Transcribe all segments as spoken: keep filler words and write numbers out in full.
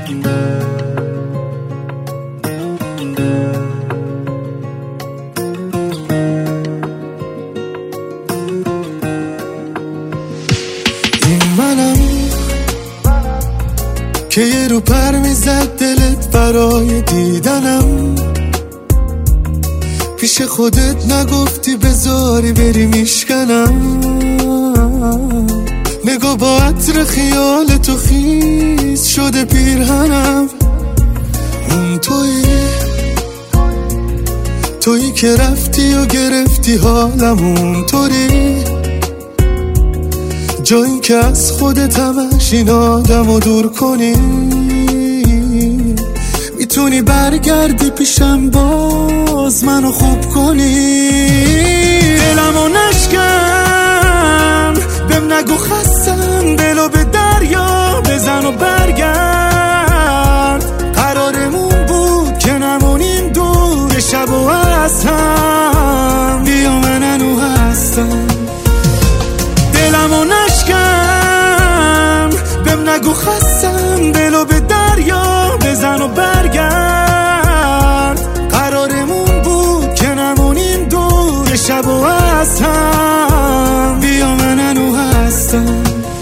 این منم که یه رو پر میزد دلت برای دیدنم، پیش خودت نگفتی بذاری بری میشکنم. نگاه با عطر خیال تو خیز شده پیرهنم. اون تویی تویی که رفتی و گرفتی حالم، اون طوری جایی که از خودت همش این آدم رو دور کنی. میتونی برگردی پیشم باز منو خوب کنی. دلمو نشکن بهم نگو خستم، دلو به دریا بزن و برگرد. قرارمون بود که نمونیم دور شب و از هم، بیا من انو هستم. دلمو نشکن بهم نگو خستم، دلو به دریا بزن و برگرد. قرارمون بود که نمونیم دور شب و از هم، بیا من انو هستم.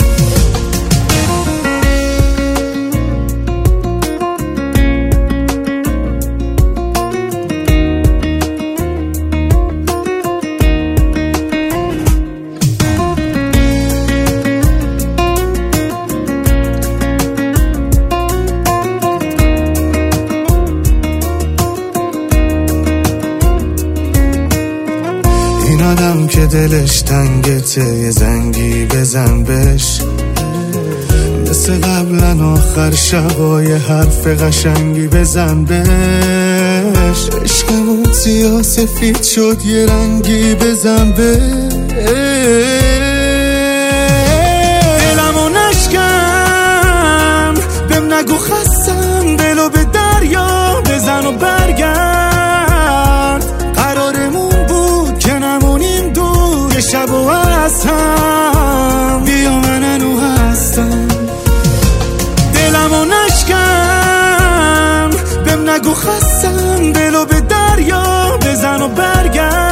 این آدم که دلش تنگته یه زنگی بزن بش، مثل قبلا آخر شبای حرف قشنگی بزن بش. عشقمون سیاه سفید شد یه رنگی بزن بش. دلمو نشکن بهم نگو خستم، دلو به دریا بزن و برگرد. قرارمون بود که نمونیم دور شب و از هم، بیا من انو هستم. دلمو نشکن بهم نگو خستم، دلو به دریا بزن و برگرد.